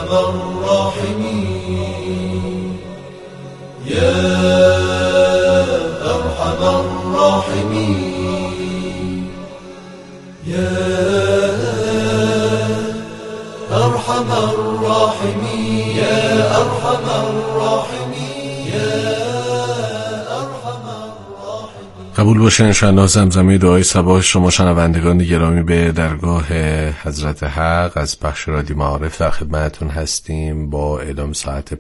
أرحم الراحمين يا أرحم الراحمين يا أرحم الراحمين يا أرحم الراحمين يا أرحم الراحمين. قبول باشه انشاءالله زمزمه دعای صباح شما شنوندگان گرامی به درگاه حضرت حق از بخش رادیو معارف در خدمتتون هستیم با اعلام ساعت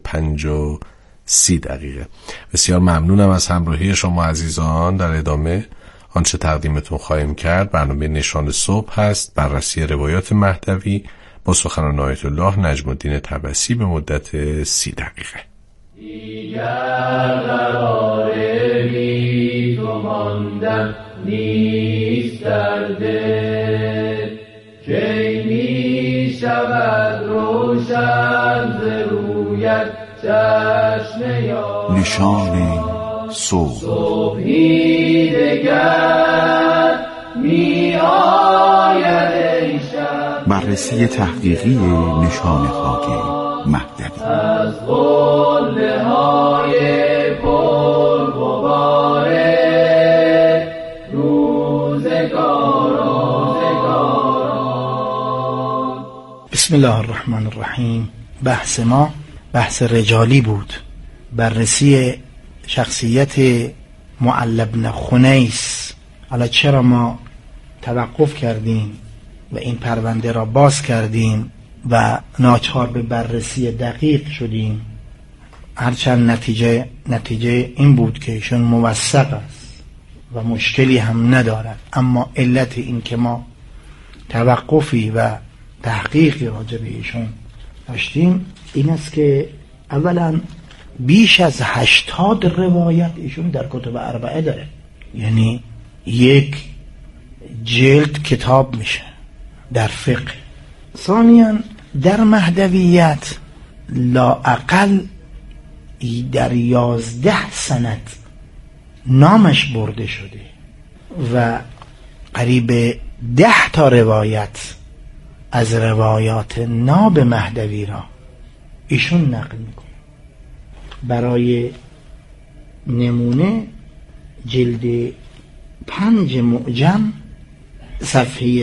5:30. بسیار ممنونم از همراهی شما عزیزان. در ادامه آنچه تقدیمتون خواهیم کرد برنامه نشان صبح هست، بررسی روایات مهدوی با سخنان آیت الله نجم الدین طبسی به مدت 30 دقیقه. دیگر قرار بی تو ماندن نیست در دل، کی می شود روشن ز رویت چشم یار. نشان صبح. صبحی دگر می آید ای شب. بررسی تحقیقی نشان خاک مهدوی از قله های پر غبار روزگاران. بسم الله الرحمن الرحیم. بحث ما بحث رجالی بود، بررسی شخصیت معل بن خنیس. حالا چرا ما توقف کردیم و این پرونده را باز کردیم و ناچار به بررسی دقیق شدیم؟ هرچند نتیجه این بود که ایشون موثق است و مشکلی هم ندارد، اما علت این که ما توقفی و تحقیقی راجع به ایشون داشتیم این است که اولا بیش از 80 روایت ایشون در کتب اربعه داره، یعنی یک جلد کتاب میشه در فقه. ثانیاً در مهدویت لااقل در 11 سند نامش برده شده و قریب 10 تا روایت از روایات ناب مهدوی را ایشون نقل میکنه. برای نمونه جلد 5 معجم صفحه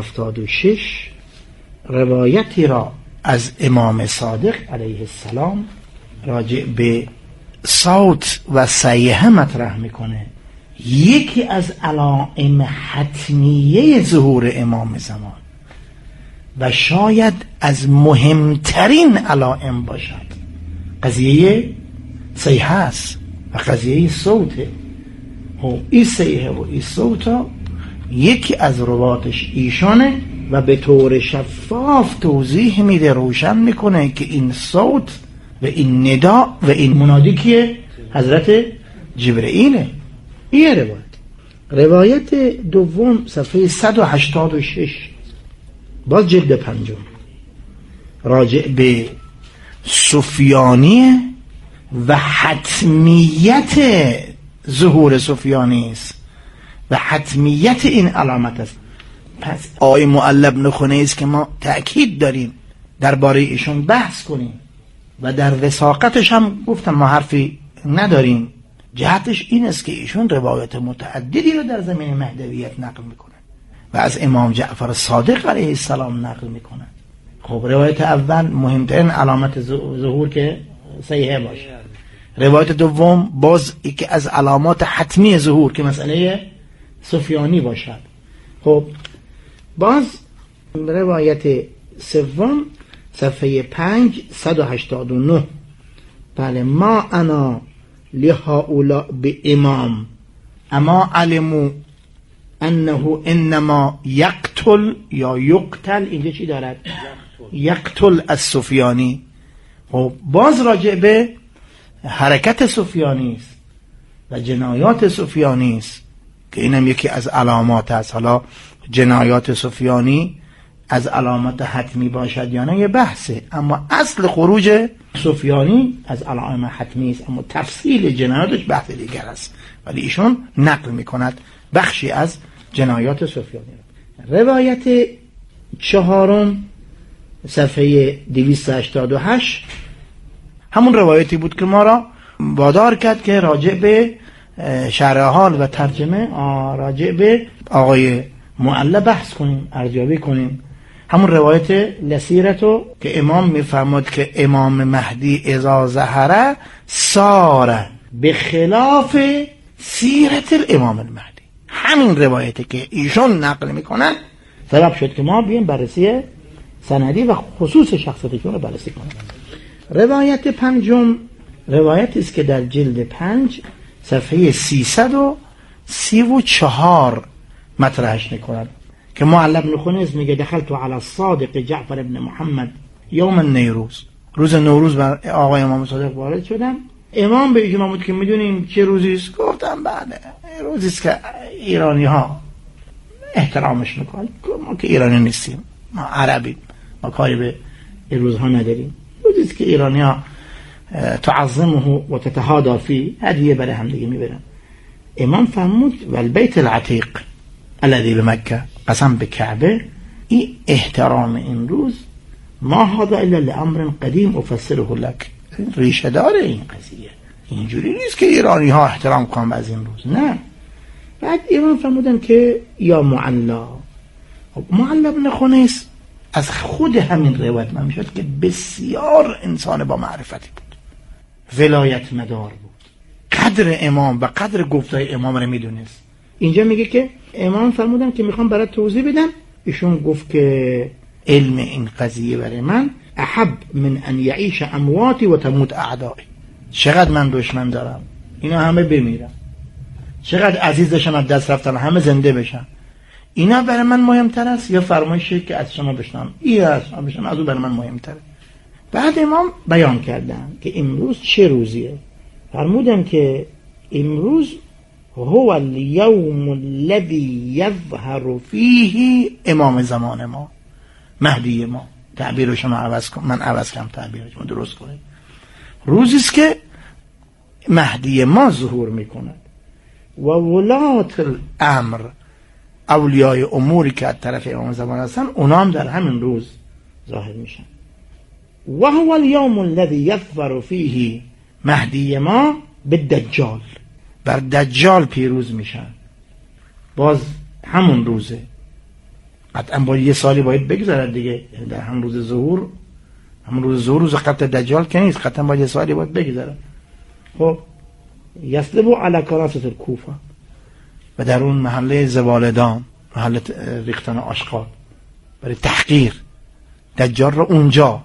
176 روایتی را از امام صادق علیه السلام راجع به صوت و سیحه مطرح میکنه. یکی از علائم حتمیه ظهور امام زمان و شاید از مهمترین علائم باشد قضیه سیحه است و قضیه صوته. و این سیحه و این صوت یکی از رواتش ایشانه و به طور شفاف توضیح میده، روشن میکنه که این صوت و این ندا و این منادی که حضرت جبرئیله. این روایت دوم صفحه 186 باز جلد 5 راجع به سفیانی و حتمیت ظهور سفیانی است و حتمیت این علامت است. پس آقای معل بن خنیس که ما تأکید داریم درباره ایشون بحث کنیم و در وثاقتش هم گفتم ما حرفی نداریم، جهتش این است که ایشون روایت متعددی رو در زمین مهدویت نقل میکنن و از امام جعفر صادق علیه السلام نقل میکنن. خب روایت اول مهمترین علامت ظهور که صحیحه باشه، روایت دوم باز یکی از علامات حتمی ظهور که مسئله سفیانی باشد. خب باز روایت سوم صفحه 5 189 بله ما انا لهؤلاء به امام اما علمو انه انما یقتل یا یقتل. اینجا چی دارد؟ یقتل از سفیانی. خب باز راجع به حرکت سفیانی است و جنایات سفیانی است که اینم یکی از علامات است. حالا جنایات سفیانی از علامات حتمی باشد یا نه یه بحثه، اما اصل خروج سفیانی از علائم حتمی است، اما تفصیل جنایاتش بحث دیگر است. ولی ایشون نقل میکند بخشی از جنایات سفیانی. روایت چهارم صفحه 288 همون روایتی بود که ما را وادار کرد که راجع به شرح حال و ترجمه راجع به آقای معلا بحث کنیم، ارزیابی کنیم. همون روایت لسیرتو که امام میفرماد که امام مهدی اذا ظهر سار به خلاف سیرت الامام المهدی. همین روایتی که ایشون نقل میکنن سبب شد که ما بیایم بررسی سندی و خصوص شخصیتشون رو بررسی کنیم. روایت پنجم روایتی است که در جلد 5 صفحه 334 مطرحش میکنند که معلا بن خنیس میگه دخلت علی الصادق جعفر بن محمد یوم النیروز، روز نوروز بر آقای امام صادق وارد شدم. امام به اجماع بود که میدونیم چه روزی است؟ گفتم بله روزی است که ایرانی ها احترامش میکنن، ما که ایرانی نیستیم، ما عربیم، ما کاری به این روزها نداریم. روزی است که ایرانی ها تعظمه و تتهادى فيه، هدیه برای هم دیگه میبرن. امام فرمود والبیت العتیق الذي بمکه، قسم به کعبه، این احترام این روز ما هذا الا لامر قدیم افسره لك، ریشه داره این قضیه، اینجوری نیست که ایرانی ها احترام کنن از این روز، نه. بعد امام فرمودن که یا معلا بن خنیس از خود همین روایت من میشد که بسیار انسان با معرفتی بود، ولایت مدار بود، قدر امام و قدر گفتای امام رو میدونست. اینجا میگه که امام فرمودن که میخوام برات توضیح بدم. ایشون گفت که علم این قضیه برای من احب من ان یعیش امواتی و تموت اعدایی. چقدر من دشمن دارم، اینا همه بمیرن، چقدر عزیزشم از دست رفتن همه زنده بشن، اینا برای من مهمتر است یا فرمایشی که از شما بشنم این از شما بشنم از اون برای من مهمتره. بعد امام بیان کردن که امروز چه روزیه. فرمودن که امروز هو اليوم الذي يظهر فيه امام زمان ما، مهدی ما. تعبیرش من عوض کنم، من عوض کنم تعبیرش من درست کنید. روزی است که مهدی ما ظهور میکند و ولات الامر، اولیای اموری که از طرف امام زمان هستن اونا هم در همین روز ظاهر میشن. و هو اليوم الذي يظهر فيه مهدی ما بالدجال، بر دجال پیروز میشن. باز همون روزه، قطعا با یه سالی باید بگذارد دیگه، در همون روز ظهور، همون روز ظهور روز قتل دجال که نیست، قطعا با یه سالی باید بگذارد. خب یسلبو علی کراسة الکوفه، و در اون محله زوالدان، محله ریختن آشغال، برای تحقیر دجال رو اونجا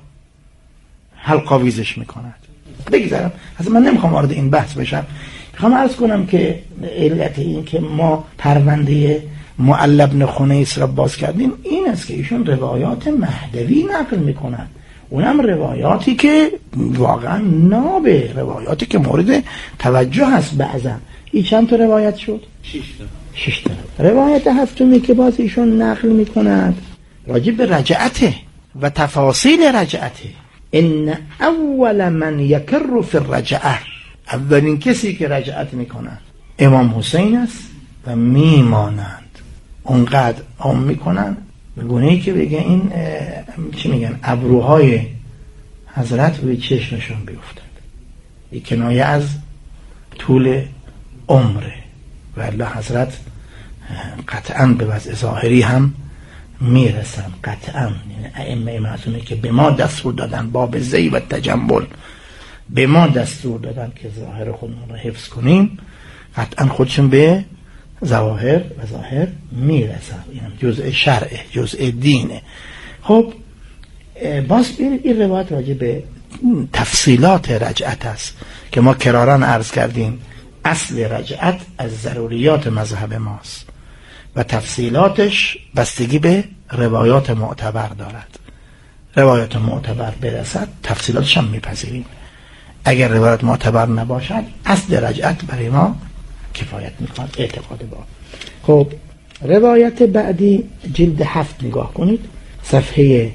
حلقاویزش میکند. بگذارم از من نمیخوام وارد این بحث بشم، میخوام عرض کنم که علت این که ما پرونده معلا بن خنیس را باز کردیم این است که ایشون روایات مهدوی نقل میکنن، اونم روایاتی که واقعا نابه، روایاتی که مورد توجه هست. بعضا این چند تا روایت شد؟ 6 تا. روایت هفتمی که باز ایشون نقل میکنند راجع به رجعته و تفاصیل رجعته. ان اول من یکر فی الرجعه، اولین کسی که رجعت میکنند امام حسین است و میمانند، اونقدر عام میکنن به گونه‌ای که بگه این چی میگن ابروهای حضرت روی چشمشون بیفتد. این کنایه از طول عمره و الله حضرت قطعا به وضع ظاهری هم میرسن، قطعا. یعنی ائمه معصومه که به ما دستور دادن باب زی و تجمل، به ما دستور دادن که ظاهر خودمون رو حفظ کنیم، قطعا خودشون به ظواهر و ظاهر میرسن. این جزء شرعه، جزء دینه. خب باز این روایت راجع به تفصیلات رجعت است که ما کرارن عرض کردیم اصل رجعت از ضروریات مذهب ماست و تفصیلاتش بستگی به روایات معتبر دارد. روایات معتبر برسد تفصیلاتش هم میپذیریم، اگر روایات معتبر نباشد اصل رجعت برای ما کفایت میکند، اعتقاد با. خب روایت بعدی جلد 7 نگاه کنید، صفحه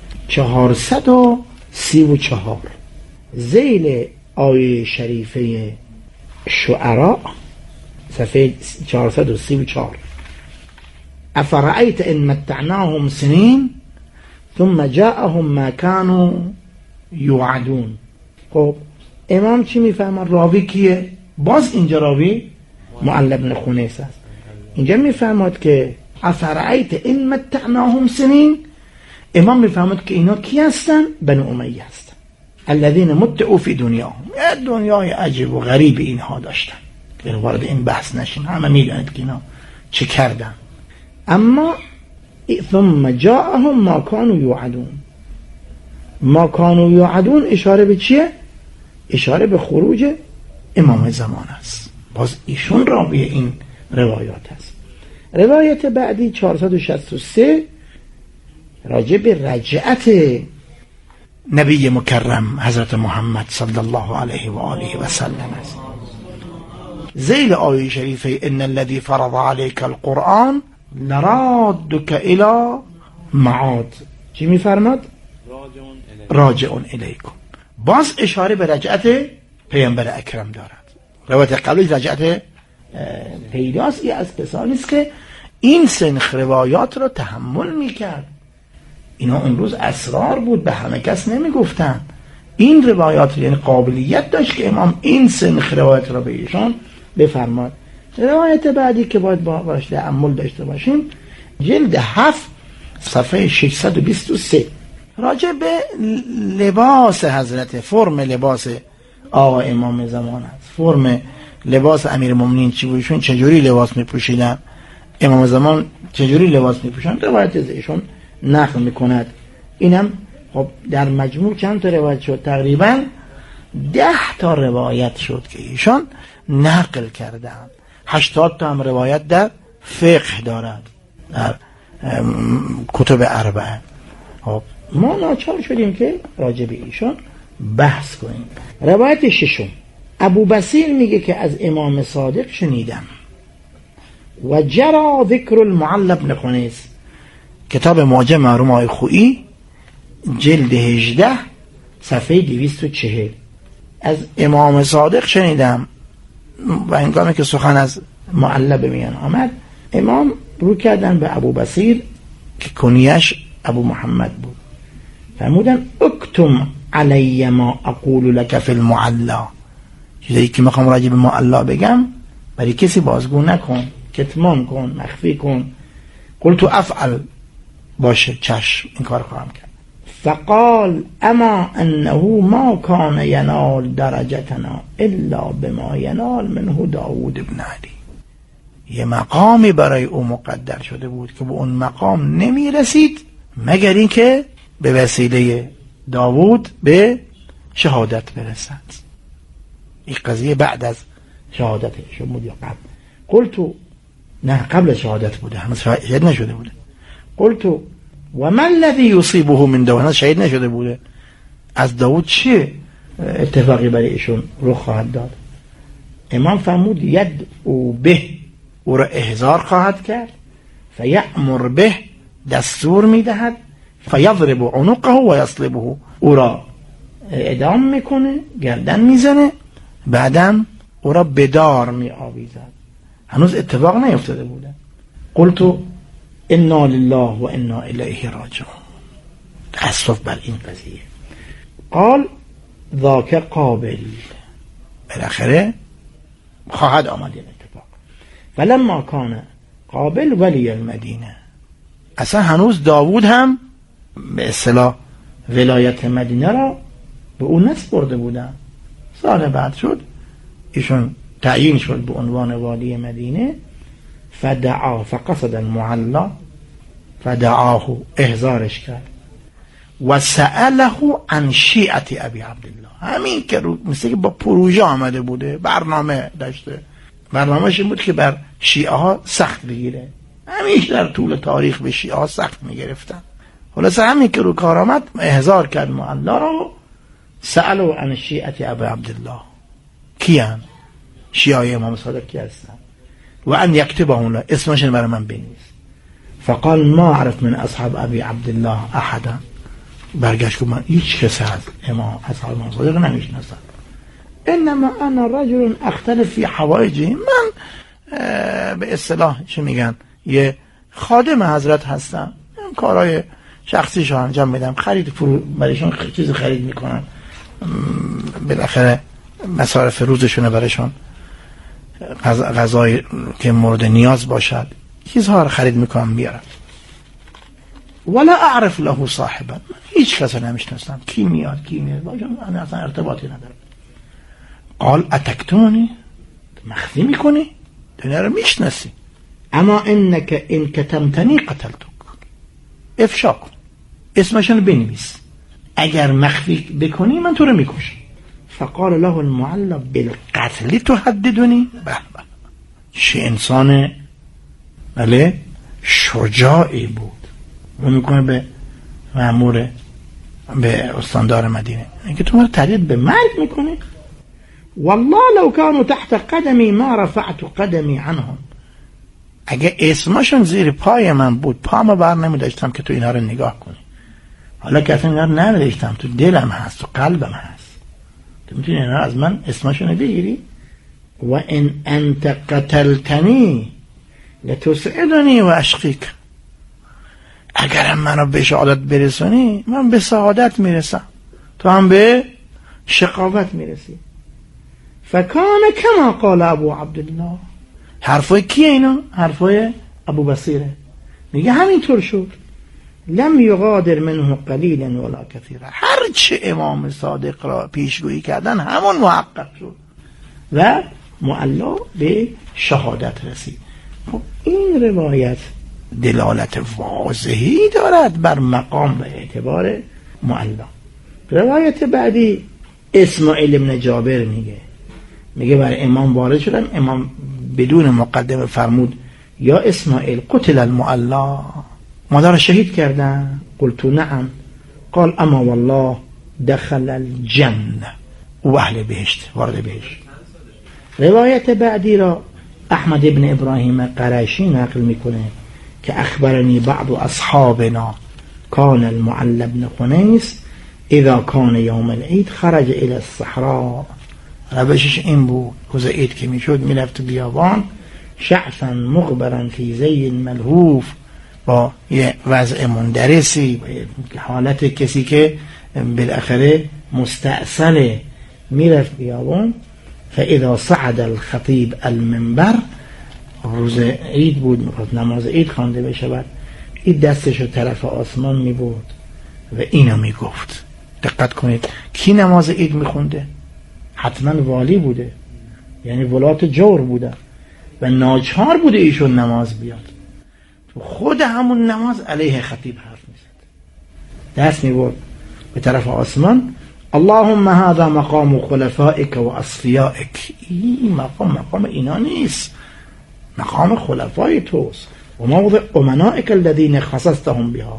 434 ذیل آیه شریفه شعراء، صفحه 434 افرأیت ان متعناهم سنین ثم جاءهم ما كانوا یوعدون. خب امام چی میفهمد؟ راوی کیه؟ باز اینجا راوی معل بن خنیس است. اینجا میفهمد که افرعیت این متعناهم سنین، امام میفهمد که اینا کی هستن؟ بنو امیه هستن. الذین متعوا فی دنیاهم، دنیای عجیب و غریب اینها داشتن که وارد این بحث نشین، همه میدونید که اینا چه کردن. اما ثم جاءهم ما كانوا یوعدون. ما كانوا یوعدون اشاره به چیه؟ اشاره به خروج امام زمان است. باز ایشون راوی این روایات است. روایت بعدی 463 راجع به رجعت نبی مکرم حضرت محمد صلی الله علیه و آله و سلم است. ذیل آیه شریفه ان الذي فرض عليك القرآن لرادك الى معاد، چی میفرماد؟ راجعون الیکم. باز اشاره به رجعت پیامبر اکرم دارد. روایت قبلی رجعت پیداست از کسانی است که این سنخ روایات را تحمل میکرد. اینا اون روز اسرار بود، به همه کس نمیگفتن. این روایات یعنی قابلیت داشت که امام این سنخ روایات را به ایشان بفرماد. روایت بعدی که باید باش تأمل داشته باشیم جلد 7 صفحه 623 راجع به لباس حضرت، فرم لباس آقا امام زمان است. فرم لباس امیرالمومنین چی بود؟ ایشون چجوری لباس میپوشیدن؟ امام زمان چجوری لباس میپوشن؟ روایت از ایشون نقل میکند. اینم خب در مجموع چند تا روایت شد؟ تقریبا 10 تا روایت شد که ایشان نقل کردن. 80 تا هم روایت در فقه دارد، در کتب اربعه. خب ما ناچار شدیم که راجع به ایشان بحث کنیم. روایت ششم، ابو بصیر میگه که از امام صادق شنیدم و جرا ذکر المعل بن خنیس، کتاب معجم مرحوم آقای خویی جلد 18 صفحه 240. از امام صادق شنیدم و هنگامی که سخن از معل به میان آمد امام رو کردن به ابو بصیر که کنیش ابو محمد بود، فرمودن اکتم علی ما اقول لك فی المعلا، چیزایی که میخوام راجع به معلا بگم برای کسی بازگو نکن، کتمان کن، مخفی کن. قلت افعل، باشه چشم این کار خواهم کرد. فقال اما انه ما کان ینال درجتنا الا بما ینال منه داود ابن علی. یه مقامی برای او مقدر شده بود که به اون مقام نمی رسید مگر این که به وسیله داوود به شهادت برسد. این قضیه بعد از شهادتش بود یا قبل؟ قلت نه، قبل شهادت بوده، هنوز شهید نشده بوده. قلت و من الذی یصیبه من داوود، هنوز شهید نشده بوده. از داوود چه اتفاقی برای ایشون رخ خواهد داد؟ امام فرمود ید او به، او را احضار خواهد کرد، فیأمر به، دستور میدهد، فیضرب عنقه و یصلبه، او را اعدام میکنه، گردن میزنه، بعدم او را بدار میآویزد. هنوز اتفاق نیفتاده بوده. قلت انا لله و انا الیه راجعون. تأسف بر این قضیه. قال ذاک قابل، بالاخره خواهد آمد این اتفاق. فلما کان قابل ولی المدینه، اصلا هنوز داوود هم به اصطلاح ولایت مدینه را به اون نسپرده بودن. سال بعد شد ایشون تعیین شد به عنوان والی مدینه. فدعا فقصد المعلا، فدعاه، احضارش کرد، و سأله عن شیعت ابی عبدالله. همین که مثل که با پروژه آمده بوده، برنامه داشته، برنامهش این بود که بر شیعه ها سخت بگیره. همیشه در طول تاریخ به شیعه ها سخت میگرفتن. خلاصه همین که رو کار آمد احضار کرد معلا را. سأله عن شیعت ابی عبدالله، کیان شیعه امام صادق کی هستن؟ و ان یکتبهون، اسمشون برای من بنویس. فقال ما اعرف من اصحاب ابی عبدالله احدا. برگشت که من هیچ کسی از اصحاب امام صادق نمیشناسم. انما انا رجل اختلف فی حوائجه، من به اصطلاح چه میگن یه خادم حضرت هستم، کارهای شخصیشون انجام میدم، خرید برایشون چیز خرید میکنم، بالاخره مصارف روزشونه برایشون، غذای که مورد نیاز باشد چیزها رو خرید میکنم میارم. ولا اعرف له صاحبا، هیچ کس نمیشناسم کی میاد کی میاد باشم، انا اصلا ارتباطی ندارم. قال اتکتمونی، مخفی میکنی، دنیا رو میشناسی، اما انک ان کتمتنی قتلتک، افشا کن، اسمشون بنویس، اگر مخفی بکنی من تو رو میکشم. فقال له المعلى بالقتل تهددنی. به به، چه انسان بله شجاعی بود. و میکنه به مأمور، به استاندار مدینه، اینکه تو من تهدید به مرگ میکنی. والله لو كانوا تحت قدمی ما رفعت قدمی عنهم، اگه اسمشون زیر پای من بود پامو بر نمیداشتم که تو اینا رو نگاه کنی. حالا که اصلا اینا رو نمیداشتم، تو دلم هست، تو قلبم هست، تو میتونی اینا از من اسمشون بگیری. و ان انت قتلتنی لتسعدنی و اشقیک، اگرم منو به شهادت برسونی من به سعادت میرسم، تو هم به شقاوت میرسی. فکان کما قال ابو عبدالله، حرفای کیه اینا؟ حرفای ابو بصیره، میگه همینطور شد. لم یغادر منه قلیلا ولا کثیرا، هر چه امام صادق را پیشگویی کردن همون محقق شد و معلا به شهادت رسید. خب این روایت دلالت واضحی دارد بر مقام و اعتبار معلا. روایت بعدی اسماعیل ابن جابر میگه برای امام وارد شدم، امام بدون مقدمه فرمود یا اسماعیل قتل المعلا، مادر شهید کردن؟ قلت نعم. قال اما والله دخل الجنه، و اهل بهشت، وارد بهشت. روایت بعدی را احمد ابن ابراهیم قرشی نقل میکنه که اخبرنی بعض اصحابنا کان المعلا بن خنیس اذا کان یوم العید خرج الى الصحراء، روشش این بود روز عید که میشد میرفت بیابان، شعثا مغبرا فی زی ملهوف، با یه وضع مندرسی، حالت کسی که بالاخره مستأصله، میرفت بیابان. فاذا صعد الخطیب المنبر، روز عید بود، نماز عید خوانده بشود، این دستشو طرف آسمان میبرد و اینو میگفت. دقت کنید کی نماز عید میخونده؟ حتما والی بوده، یعنی ولات جور بوده و ناچار بوده ایشون نماز بیاد. تو خود همون نماز علیه خطیب حرف میزد، دست میبرد به طرف آسمان. اللهم هذا مقام خلفائك و اصفیائك، این مقام اینا نیست، مقام خلفای توست. و موضع امنائك الذين خصصتهم بها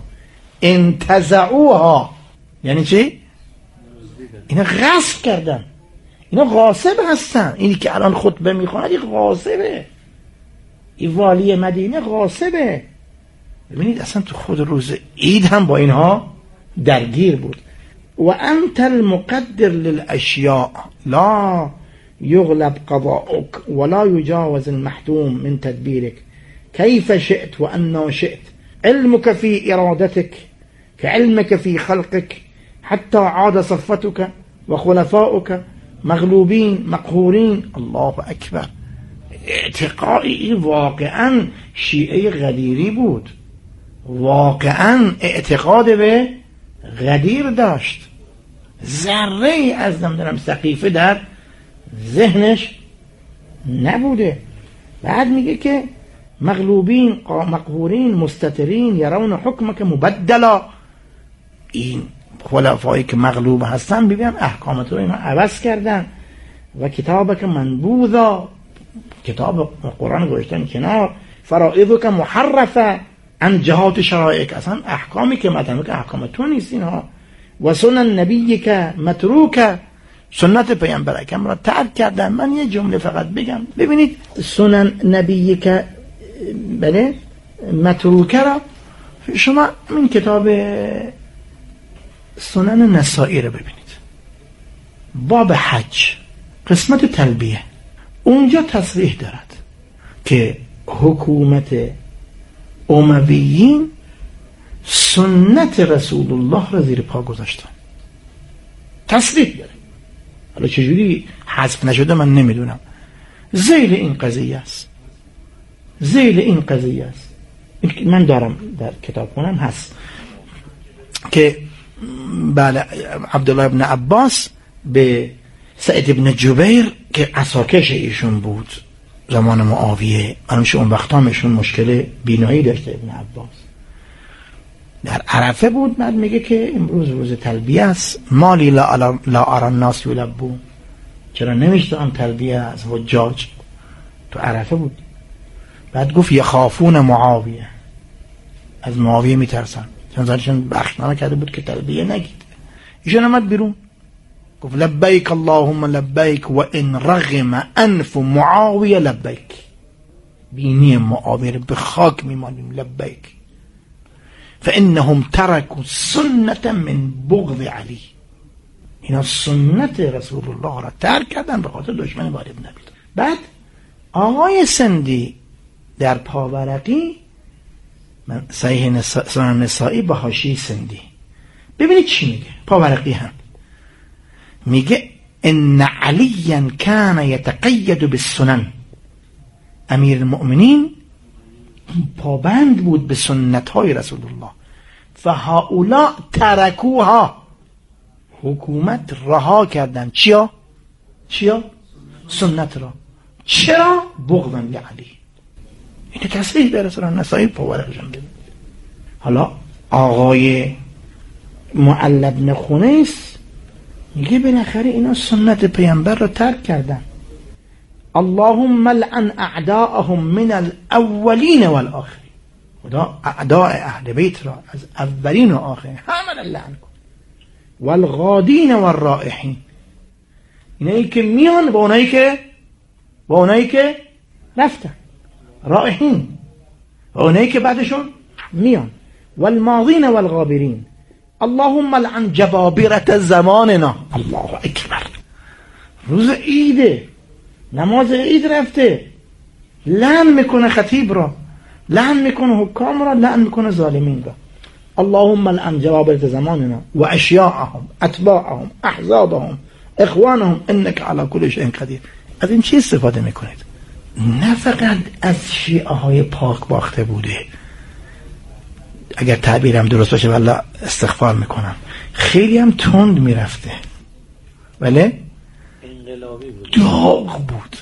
انتزعوها، یعنی چی؟ اینا غصب کردن، اینا غاصب هستن. اینی که الان خطبه میخواند این غاصبه، این والی مدینه غاصبه. ببینید اصلا تو خود روز عید هم با اینها درگیر بود. و انت المقدر للاشیاء لا یغلب قضاؤک ولا یجاوز المحتوم من تدبیرک کیف شئت و انا شئت، علمك في ارادتك كعلمك في خلقك حتى عاد صفتك وخلفاؤك مغلوبين مقهورين. الله اکبر. اعتقادی واقعا شیعه غدیری بود، واقعا اعتقاد به غدیر داشت، ذره ای از نمیدونم سقیفه در ذهنش نبوده. بعد میگه که مغلوبین مقهورین مستترین یرون حکمک مبدلا، این خلفایی که مغلوب هستن ببینن احکامت رو اینا عوض کردن. و کتابک منبوذا، کتاب قرآن گذاشتن کنار. فرائضک محرفه عن جهات شرائعک، اصلا احکامی که متن که احکام تو نیست اینها. و سنن نبیک متروکه، سنت پیامبر اکرم را ترک کردن. من یه جمله فقط بگم، ببینید سنن نبیک بله متروکه را شما این کتاب سنن نسائی رو ببینید، باب حج قسمت تلبیه، اونجا تصریح دارد که حکومت امویین سنت رسول الله را زیر پا گذاشتن. تصریح داره، حالا چجوری حذف نشده من نمیدونم. ذیل این قضیه است، ذیل این قضیه است. من دارم در کتاب خونم هست که بله عبدالله ابن عباس به سعید ابن جبیر که عساکش ایشون بود زمان معاویه، منوش اون وقت هم ایشون مشکل بینایی داشته، ابن عباس در عرفه بود، بعد میگه که امروز روز تلبیه است، مالی لا ارى الناس یلبون، چرا نمیشتم تلبیه از حجاج؟ تو عرفه بود. بعد گفت یخافون معاویه، از معاویه میترسن، چون بخشنامه کرده بود که تلبیه نگید. ایشون آمد بیرون گفت لبیک اللهم لبیک و ان رغم انف معاویه لبیک، بینی معاویه به خاک میمانیم لبیک، فانهم ترکوا سنة من بغض علی، اینا سنت رسول الله را ترک کردن به خاطر دشمن ولی ابن ابی طالب. بعد آقای سندی در پاورقی، من صحیح سنن نسائی با حاشیه سندی، ببینید چی میگه. پاورقی هم میگه ان علیا کان یتقید بالسنن، امیر المؤمنین پابند بود به سنت های رسول الله، فهؤلاء ترکوها، حکومت رها کردن چیا؟ سنت را. چرا؟ بغضا لعلی. این تصریح به رسول الله نسائی پاورقشان بید. حالا آقای معل بن خنیس میگه بالاخره اینا سنت پیامبر رو ترک کردن. اللهم لعن اعداءهم من الاولین والآخرین، خدا اعداء اهل بیت را از اولین و آخرین همه لعن کن. والغادین والرائحین، اینایی که میان با اونایی که رفتن، رائحین، و اونایی که بعدشون میان. والماضین والغابرین، اللهم لعن جبابرة زماننا. الله اکبر، روز عیده، نماز عید رفته، لعن میکنه خطیب را، لعن میکنه حکام را، لعن میکنه ظالمین را. اللهم لعن جبابرة زماننا و اشیاءهم اتباعهم احزابهم اخوانهم انك على كل شيء قدیر. از این چی استفاده میکنید؟ نه فقط از شیعه های پاک باخته بوده، اگر تعبیرم درست باشه والله استغفار میکنم، خیلی هم تند میرفته، ولی داغ بود،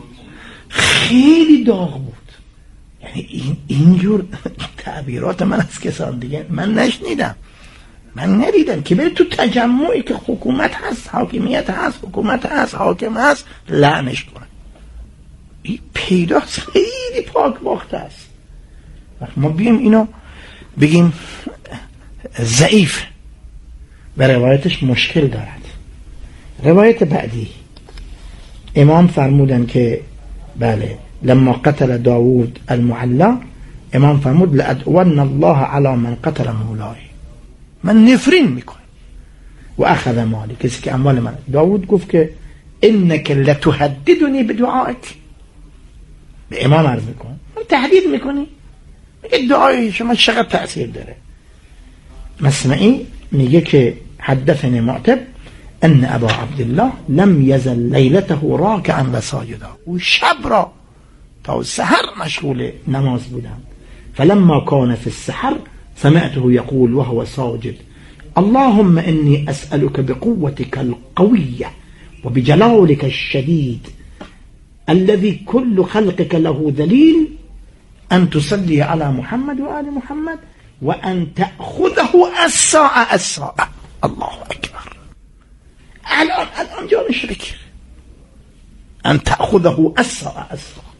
خیلی داغ بود. یعنی اینجور تعبیرات من از کسان دیگه من نشنیدم، من ندیدم که بره تو تجمعی که حکومت هست، حاکمیت هست، حکومت هست، حاکم هست، لعنش کنه. این پیداست خیلی پاک باخته است. ما بیم اینو بگیم ضعیف و روایتش مشکل دارد. روایت بعدی امام فرمودن که بله لما قتل داوود المعلا، امام فرمود لأدعون الله على من قتل مولای، من نفرین میکنم و اخذ مالی، کسی که اموال من. داوود گفت که انک لتهددنی بدعائک، به امام عرض میکنم تهدید میکنی، میگه دعای شما چقدر تأثیر داره. مسمعی میگه که حدثني معتب ان ابا عبدالله لم يزل لیلته راکعا و ساجدا، و شب را تا سحر مشغول نماز بودن. فلما كان في السحر سمعته يقول وهو ساجد اللهم اني اسألك بقوتك القوية وبجلالك الشديد الذي كل خلقك له ذليل أن تصلي على محمد وآل محمد وأن تأخذه الساعة. الله أكبر، الآن جانش بكر، أن تأخذه الساعة.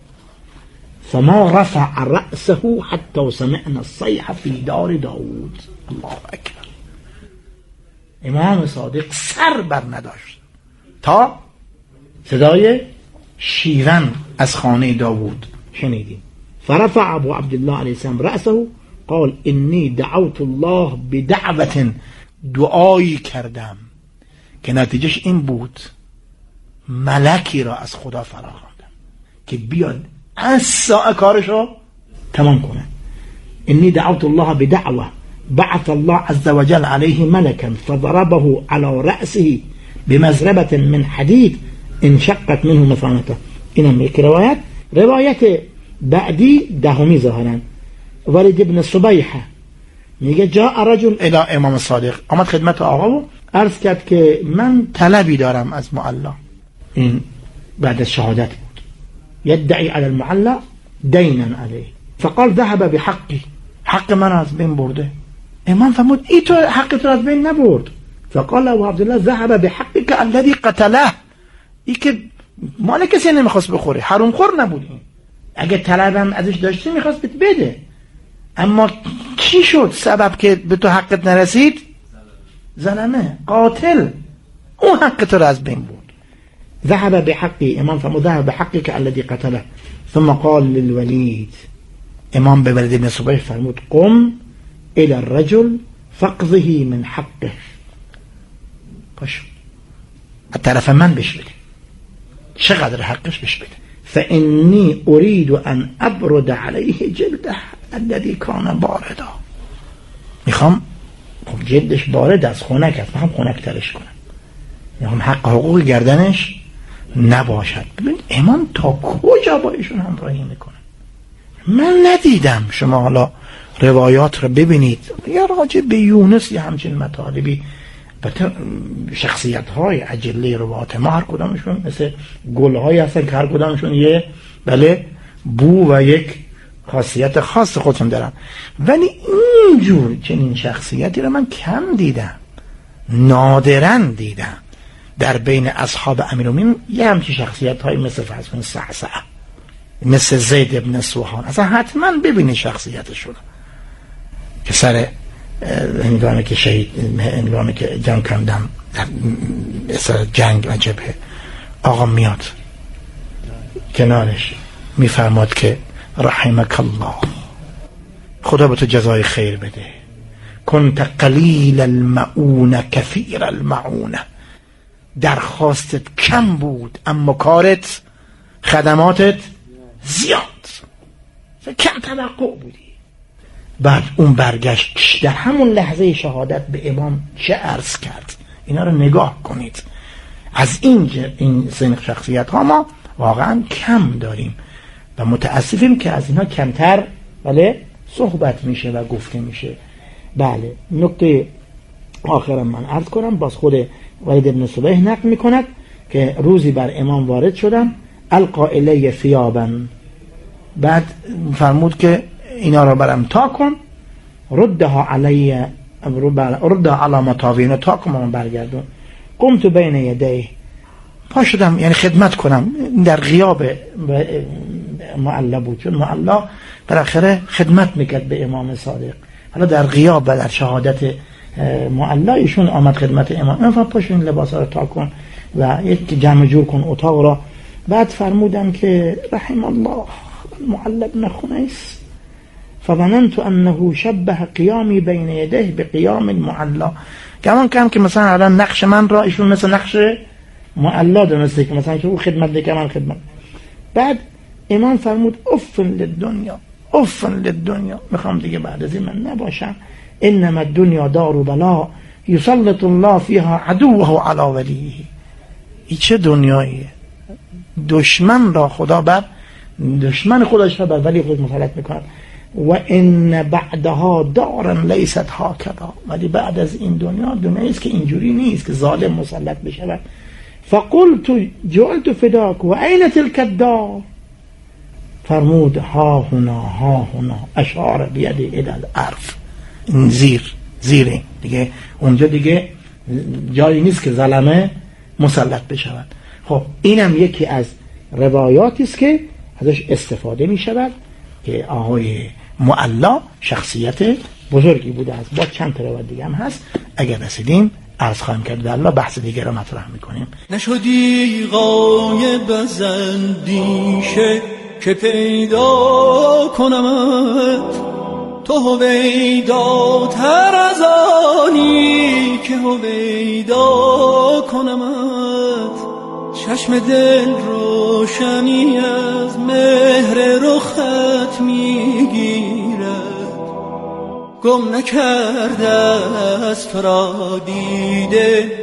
فما رفع رأسه حتى سمعنا الصيحة في دار داود. الله أكبر، امام صادق سر بر نداشت تا صدای شیون از خانه داوود شنیدیم. فرفع ابو عبدالله علیه السلام رأسه قال انی دعوت الله بدعوة، دعایی کردم که نتیجهش این بود ملکی را از خدا فراخواندم که بیاد از ساعه کارش رو تمام کنه. انی دعوت الله بدعوة بعث الله عز وجل عليه ملكا فضربه على رأسه بمزربة من حديد انشقت منه مثانته. اینم یک روایت بعدی دهمی ظاهرا ولید ابن صبیحه میگه جاء رجل الی امام صادق، آمد خدمت آقا و عرض کرد که من طلبی دارم از معلا. این بعد از شهادت بود. یدعی علی المعلا دینا علیه فقال ذهب بحقی، حق من از بین برده. امام فرمود ای تو حق تو از بین نبرد. فقال ابو عبدالله ذهب بحقی که الذی قتله، ای که مال کسی نمیخواست بخوره، حروم خور نبود. این اگه طلبم ازش داشتی میخواست بده، اما چی شد سبب که به تو حقت نرسید؟ ظلمه، قاتل، اون حق تو رو از بین بود. ذهب بحقی، امام فرمود ذهب بحقی که الذی قتله. ثم قال للولید، امام به ولید ابن صبیح فرمود قم الى الرجل فقضه من حقه، پاشو از طرف من بش بده، چقدر حقش بش بده. فانی اريد ان ابرد علیه جلده الذی کان باردا، میخوام خب جلدش بارد از خنک است، میخوام خنک ترش کنم، میخوام حق حقوق گردنش نباشد. ببین امام تا کجا با ایشون همراهی میکنه. من ندیدم، شما حالا روایات رو ببینید یا راجع به یونس یا همچین مطالبی، شخصیت های اجله روایات ما هر کدامشون مثل گل های هستن که هر کدامشون یه بو و یک خاصیت خاص خودشون دارن، ولی اینجور چنین شخصیتی رو من کم دیدم، نادرا دیدم در بین اصحاب امیرالمومنین. یه همچین شخصیت های مثل فرض کنید صعصعه، مثل زید ابن سوحان، اصلا حتما ببینید شخصیتشون که سر هنگامی که شهید، هنگامی که جنگ کردم سر جنگ و جبهه، آقا میاد کنارش میفرماد که رحمک الله، خدا به تو جزای خیر بده، کنت قلیل المعونه کثیر المعونه، درخواستت کم بود اما کارت، خدماتت زیاد، کم توقع بودی. بعد اون برگشت در همون لحظه شهادت به امام چه عرض کرد. اینا رو نگاه کنید. از این سنخ شخصیت ها ما واقعا کم داریم و متاسفیم که از اینا کمتر صحبت میشه و گفته میشه. بله، نکته آخرم من عرض کنم، باز خود ولید ابن صبیح نقل میکند که روزی بر امام وارد شدم، القا الی ثیابا، بعد فرمود که اینا را برم تا کن، ردها علی، ردها علی مطاوین، تا کن من برگردون. قمت بین یدیه، پا شدم یعنی خدمت کنم، در غیاب معلا بود، چون معلا در آخره خدمت میکرد به امام صادق، حالا در غیاب و در شهادت معلا ایشون آمد خدمت امام. من فرمود پاشو این لباس ها رو تا کن و یک جمع جور کن اتاق را. بعد فرمودم که رحم الله معلا ابن خنیس فظننت انه شبه قیامی بین یدیه به قیام المعلا، گمان کردم که مثلا الان نقش من را ایشون مثل نقش معلا دونسته که مثلا که او خدمت دیگه من خدمت. بعد امام فرمود افن للدنیا، افن للدنیا، میخوام دیگه بعد از این من نباشم، انما الدنیا دار بلا یسلط الله فیها عدوه علی ولیه. این چه دنیاییه؟ دشمن را خدا بر دشمن خودش را بر ولی خود مسلط میکنه. و ان بعدها دارا لیست هکذا، ولی بعد از این دنیایی است که اینجوری نیست که ظالم مسلط بشه. فقلت جعلت فداک و این تلک الدار، فرمود ها هنا اشار بیده الى الارض، این زیره دیگه، اونجا دیگه جایی نیست که ظلمه مسلط بشود. خب اینم یکی از روایاتی است که ازش استفاده می شود که آقای معلا شخصیت بزرگی بوده است. با چند تا روایت دیگه هم هست، اگر رسیدیم عرض خواهیم کرد و الله بحث دیگه رو مطرح میکنیم. نشدی غایب از اندیشه که پیدا کنمت، تو هویداتر از آنی که هویدا کنمت، چشم دل روشنی از مهر رخت میگیرد، گم نکرده از فرا دیده